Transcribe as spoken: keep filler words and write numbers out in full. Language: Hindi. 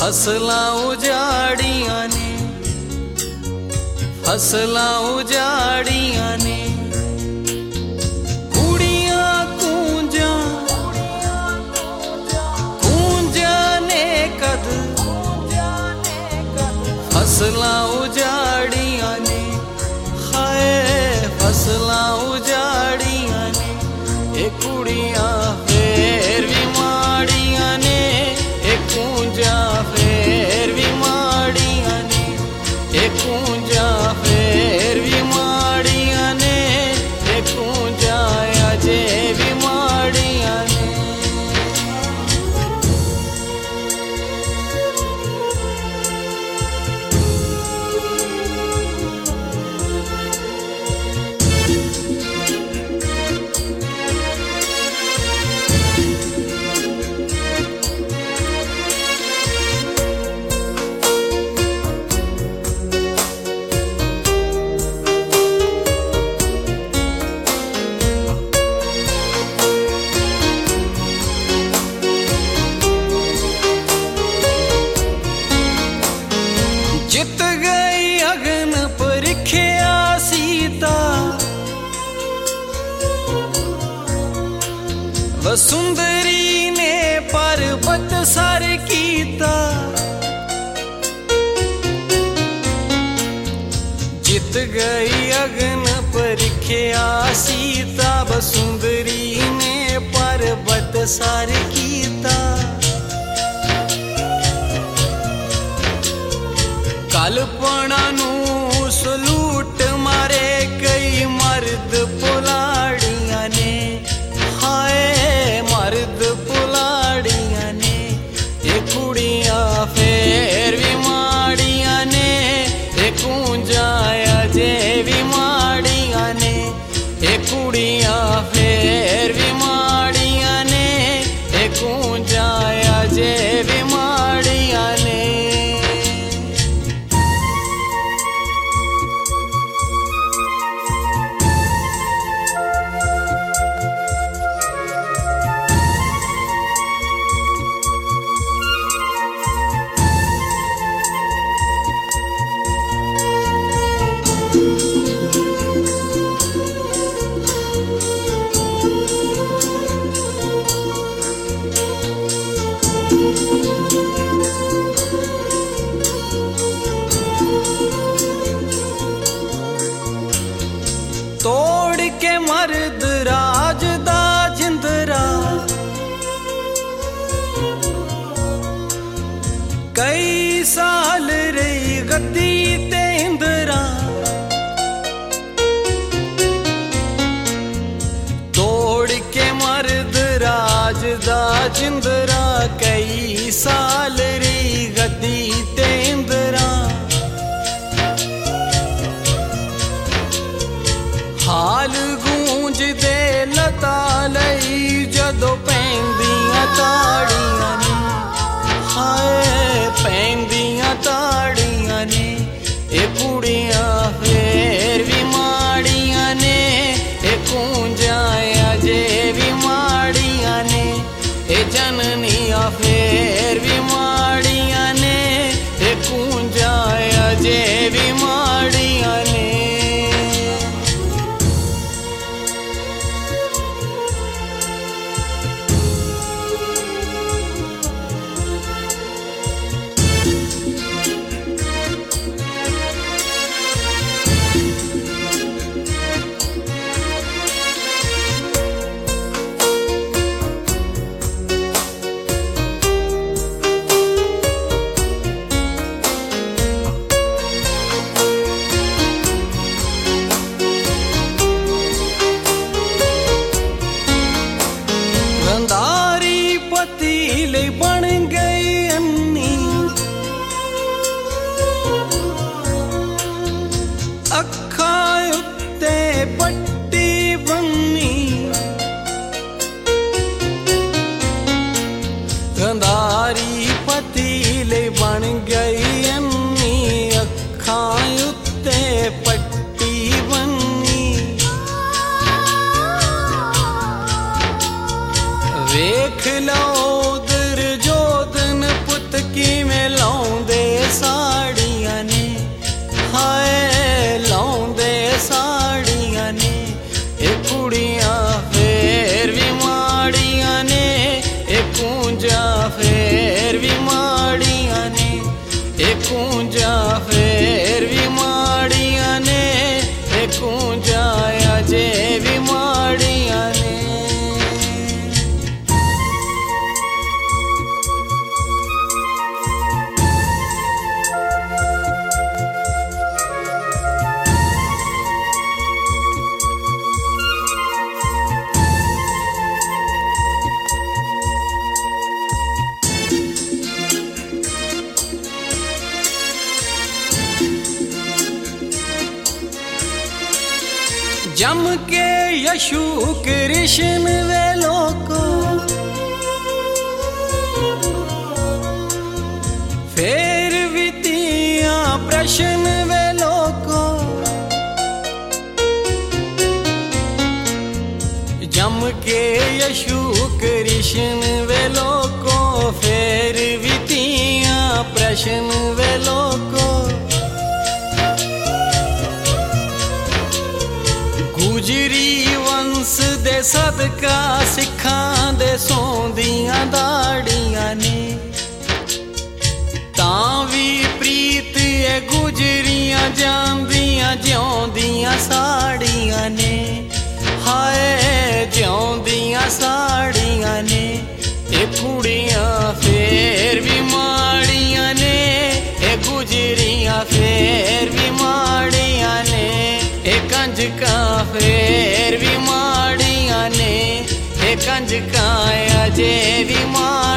फसलां उजाड़ियां ने, फसलां उजाड़ियां ने, कुड़ियां कूंजा कूंजा ने कद, फसलां उजाड़ियां ने, हाय फसलां उजाड़ियां ने, ए कुड़ियां फेर भी माड़ियां ने, ए कूंजा फेर भी माड़ियां ने, ए कूंजा फेर भी माड़ियां ने, ए कूंजा अजे भी माड़ियां ने। जित गई अग्न परिख्या सीता, वसुंधरी ने पर्वत सर कीता। जित गई अग्न परिख्या सीता, वसुंधरी ने पर्वत सर कीता। कल्पना नू सलूट मारे कई मर्द पुलाड़ियां ने, हाय मर्द पुलाड़ियां ने, ए कुड़ियां फेर भी माड़ियां ने, ए कूंजा अजे भी माड़ियां ने, ए कुड़ियां फेर भी माड़ियां ने, ए कूंजा अजे भी माड़ियां ने। तोड़ के मर्द राज दा जिंदरा, कई साल रही गद्दी ते इंदरा। तोड़ के मर्द राज दा जिंदरा, कई साल रही गद्दी ते इंदरा। हाल गूंज दे लता लई जदों पैंदियां ताड़ियां ने, हाय पैंदियां ताड़ियां ने, ए कुड़ियां फेर भी माड़ियां ने, ए कूंजा अजे भी माड़ियां ने, ए जननियां फेर भी माड़ियां ने, ए कूंजा अजे भी माड़ियां ने। ए कूंजा फेर भी माड़ियां ने, ए कूंजा अजे भी माड़ियां ने। जम के यशु कृष्ण वे लोको, फेर वितिया प्रश्न वे लोको। जम के यशु कृष्ण वे लोको, फेर वितिया प्रश्न वे लोको। गुजरी वंश दे सदका सिखां दे सौंदियां दाड़ियां ने, तां भी प्रीत ए गुजरियां जांदियां ज्योंदियां साड़ियां ने। हाय ज्योंदियां साड़ियां ने, ए कुड़ियां फेर भी माड़ियां ने, ए गुजरियां फेर भी माड़ियां ने। ए कंजका फेर भी माड़ियां ने, ए कंजका अजे भी माड़ियां